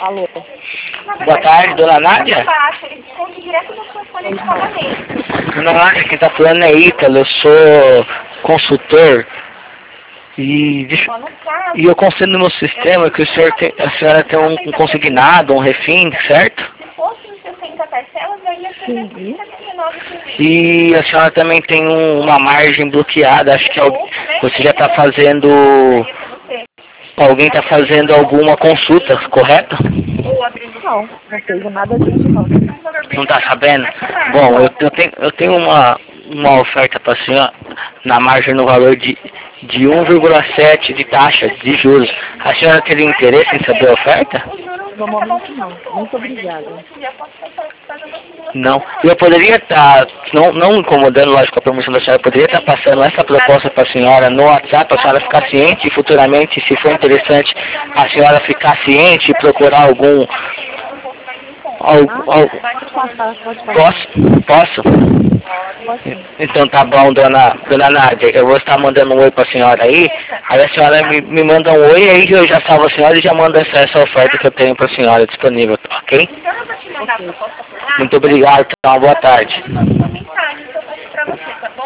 Alô? Boa tarde, dona Nádia. Ele desconta direto da sua folha de pagamento. Dona Nádia, quem tá falando é Ítalo, eu sou consultor. E eu consigo no meu sistema que a senhora tem um consignado, um refim, certo? Se fosse em 60 parcelas, aí ia ser 179 por mês. E a senhora também tem uma margem bloqueada, acho que você já está fazendo... Alguém está fazendo alguma consulta, correto? Não, não fez nada disso, não. Não está sabendo? Bom, eu tenho uma oferta para a senhora na margem no valor de 1,7 de taxa de juros. A senhora teria interesse em saber a oferta? No momento não. Muito obrigada. Não. Eu poderia estar, não incomodando, lógico, a promoção da senhora, eu poderia estar passando essa proposta para a senhora no WhatsApp, a senhora ficar ciente e futuramente, se for interessante, a senhora ficar ciente e procurar algum... Posso? Então tá bom, dona Nádia, eu vou estar mandando um oi pra senhora aí a senhora me manda um oi, aí eu já salvo a senhora e já mando essa oferta que eu tenho pra senhora disponível, ok? Muito obrigado, então, boa tarde.